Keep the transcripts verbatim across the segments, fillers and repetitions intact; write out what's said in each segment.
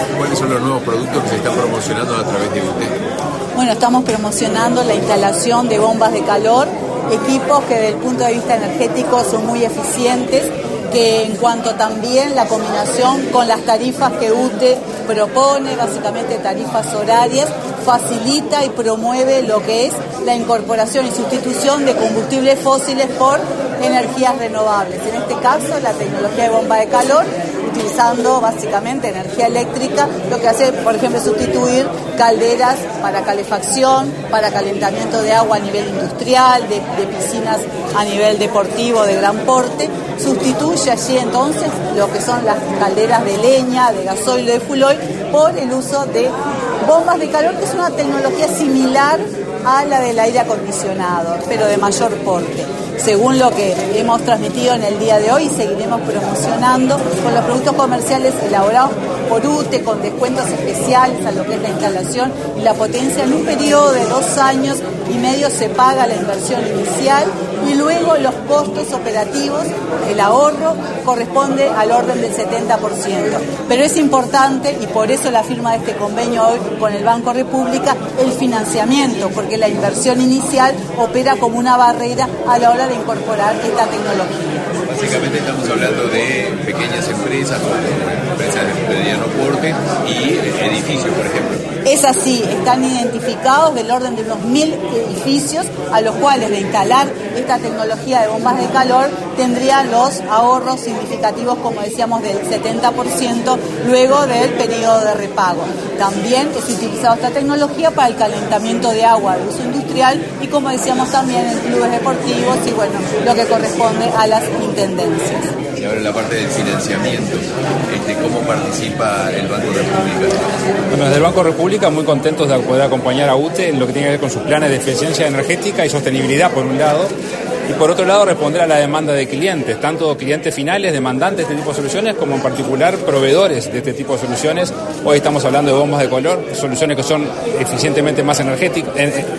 ¿Cuáles son los nuevos productos que se están promocionando a través de U T E? Bueno, estamos promocionando la instalación de bombas de calor, equipos que desde el punto de vista energético son muy eficientes, que en cuanto también la combinación con las tarifas que U T E propone, básicamente tarifas horarias, facilita y promueve lo que es la incorporación y sustitución de combustibles fósiles por energías renovables. En este caso, la tecnología de bomba de calor, utilizando básicamente energía eléctrica, lo que hace, por ejemplo, sustituir calderas para calefacción, para calentamiento de agua a nivel industrial, de, de piscinas a nivel deportivo de gran porte. Sustituye allí entonces lo que son las calderas de leña, de gasoil o de fuel oil por el uso de bombas de calor, que es una tecnología similar a la del aire acondicionado, pero de mayor porte. Según lo que hemos transmitido en el día de hoy, seguiremos promocionando con los productos comerciales elaborados por U T E, con descuentos especiales a lo que es la instalación y la potencia. En un periodo de dos años y medio se paga la inversión inicial y luego los costos operativos, el ahorro, corresponde al orden del setenta por ciento. Pero es importante, y por eso la firma de este convenio hoy con el Banco República, el financiamiento, porque la inversión inicial opera como una barrera a la hora de incorporar esta tecnología. Básicamente estamos hablando de pequeñas empresas, empresas de mediano porte y edificios, por ejemplo. Es así, están identificados del orden de unos mil edificios a los cuales de instalar esta tecnología de bombas de calor tendrían los ahorros significativos, como decíamos, del setenta por ciento luego del periodo de repago. También es utilizada esta tecnología para el calentamiento de agua de uso industrial y, como decíamos, también en clubes deportivos y, bueno, lo que corresponde a las intendencias. Y ahora la parte del financiamiento, este, ¿cómo participa el Banco República? Bueno, desde el Banco República muy contentos de poder acompañar a U T E en lo que tiene que ver con sus planes de eficiencia energética y sostenibilidad por un lado, y por otro lado responder a la demanda de clientes, tanto clientes finales, demandantes de este tipo de soluciones, como en particular proveedores de este tipo de soluciones. Hoy estamos hablando de bombas de color, soluciones que son eficientemente más energéticas,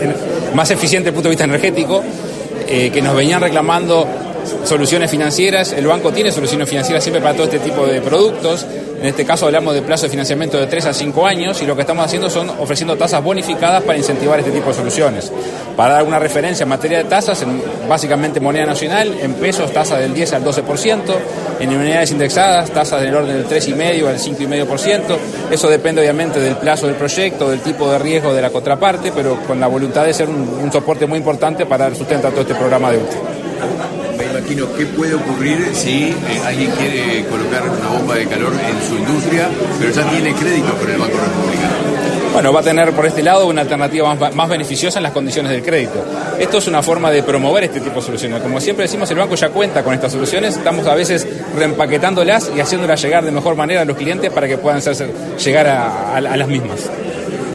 más eficientes desde el punto de vista energético, eh, que nos venían reclamando soluciones financieras. El banco tiene soluciones financieras siempre para todo este tipo de productos. En este caso hablamos de plazo de financiamiento de tres a cinco años y lo que estamos haciendo son ofreciendo tasas bonificadas para incentivar este tipo de soluciones. Para dar una referencia en materia de tasas, en básicamente moneda nacional, en pesos tasa del diez al doce por ciento, en unidades indexadas tasas del orden del tres coma cinco al cinco coma cinco por ciento. Eso depende obviamente del plazo del proyecto, del tipo de riesgo de la contraparte, pero con la voluntad de ser un, un soporte muy importante para dar sustento a todo este programa de U T E. Me imagino qué puede ocurrir si eh, alguien quiere colocar una bomba de calor en su industria, pero ya tiene crédito con el Banco Republicano. Bueno, va a tener por este lado una alternativa más, más beneficiosa en las condiciones del crédito. Esto es una forma de promover este tipo de soluciones. Como siempre decimos, el banco ya cuenta con estas soluciones, estamos a veces reempaquetándolas y haciéndolas llegar de mejor manera a los clientes para que puedan hacer, llegar a, a, a las mismas.